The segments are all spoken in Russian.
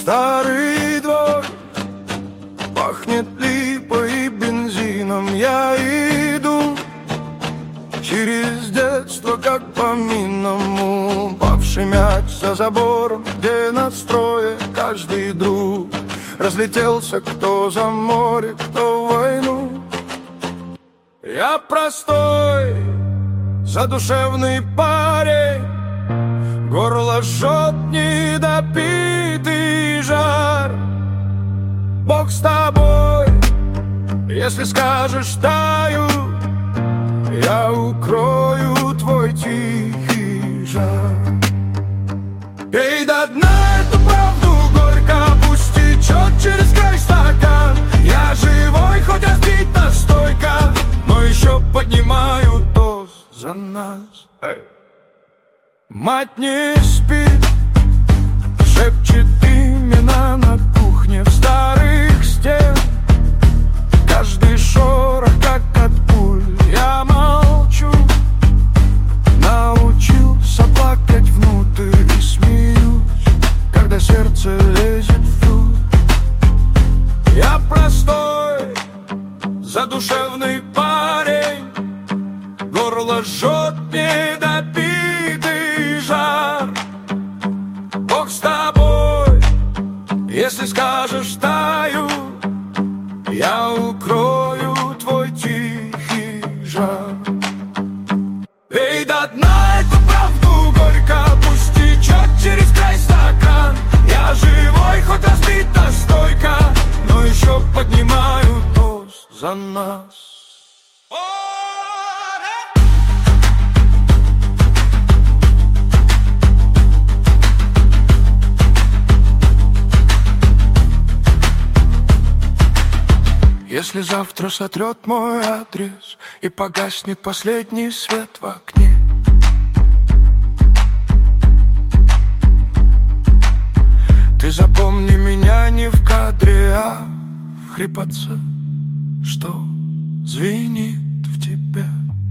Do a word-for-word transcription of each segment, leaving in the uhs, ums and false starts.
старый двор. Пахнет липой и бензином. Я иду через детство, как по минному. Упавший мяч за забором, где на строе каждый друг разлетелся, кто за море, кто в войну. Я простой, задушевный парень, горло жжет недопитый жар. Бог с тобой, если скажешь «таю», я укрою твой тихий жар. Пей до дна эту правду горько, пусть течет через край стакан. Я живой, хоть разбит настойка, но еще поднимаю тост за нас. Эй. Мать не спит, шепчет имена на кухне в старых стен. Каждый шорох, как от пуль, я молчу. Научился плакать внутрь и смеюсь, когда сердце лезет в труд. Я простой, задушевный парень, горло жжет недопитый жар. Бог с тобой, если скажешь «таю», я укрою твой тихий жар. Пей до дна эту правду горько, пусть течет через край стакан. Я живой, хоть разбит настойка, но еще поднимаю тост за нас. Если завтра сотрет мой адрес и погаснет последний свет в окне, ты запомни меня не в кадре, а в хрипотце, что звенит в тебе.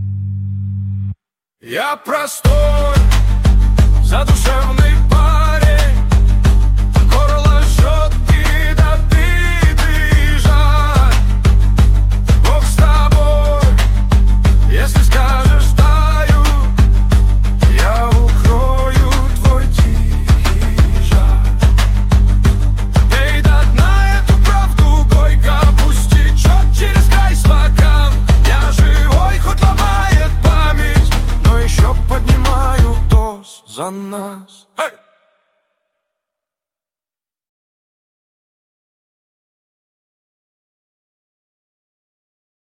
Я простой, задушевный парень, горло жжет недопитый жар. Бог с тобой, если скажешь «таю», я укрою твой тихий жар. Пей до дна эту правду горько, пусть течет через край стакан. Я живой, хоть ломает память, но еще поднимаю тост за нас. Hey!